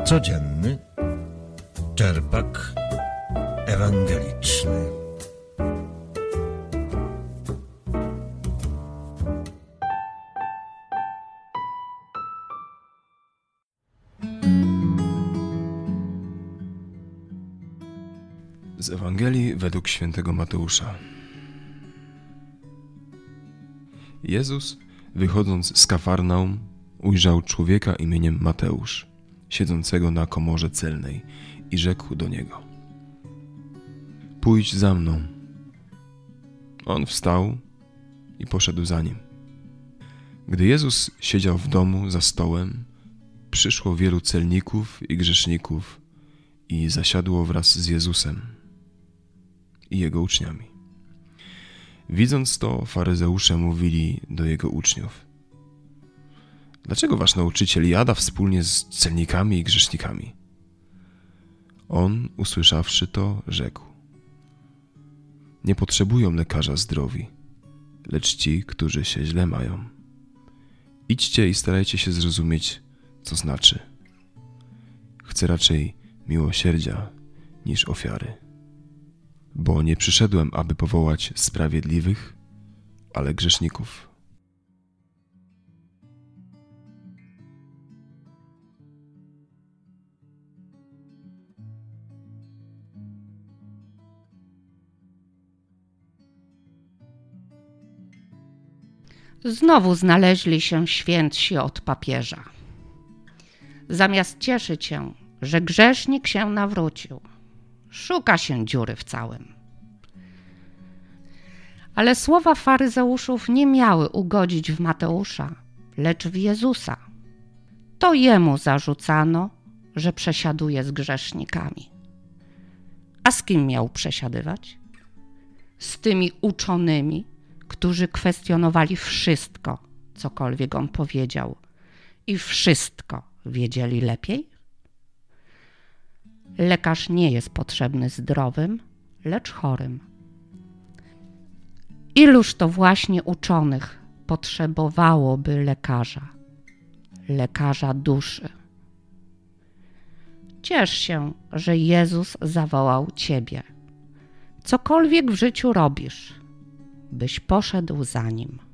Codzienny czerpak ewangeliczny. Z Ewangelii według świętego Mateusza. Jezus, wychodząc z Kafarnaum, ujrzał człowieka imieniem Mateusz, siedzącego na komorze celnej, i rzekł do niego: pójdź za mną. On wstał i poszedł za nim. Gdy Jezus siedział w domu za stołem, przyszło wielu celników i grzeszników i zasiadło wraz z Jezusem i Jego uczniami. Widząc to, faryzeusze mówili do Jego uczniów: dlaczego wasz nauczyciel jada wspólnie z celnikami i grzesznikami? On, usłyszawszy to, rzekł: nie potrzebują lekarza zdrowi, lecz ci, którzy się źle mają. Idźcie i starajcie się zrozumieć, co znaczy: chcę raczej miłosierdzia niż ofiary. Bo nie przyszedłem, aby powołać sprawiedliwych, ale grzeszników. Znowu znaleźli się świętsi od papieża. Zamiast cieszyć się, że grzesznik się nawrócił, szuka się dziury w całym. Ale słowa faryzeuszów nie miały ugodzić w Mateusza, lecz w Jezusa. To jemu zarzucano, że przesiaduje z grzesznikami. A z kim miał przesiadywać? Z tymi uczonymi, którzy kwestionowali wszystko, cokolwiek on powiedział, i wszystko wiedzieli lepiej? Lekarz nie jest potrzebny zdrowym, lecz chorym. Iluż to właśnie uczonych potrzebowałoby lekarza duszy. Ciesz się, że Jezus zawołał ciebie. Cokolwiek w życiu robisz, byś poszedł za Nim.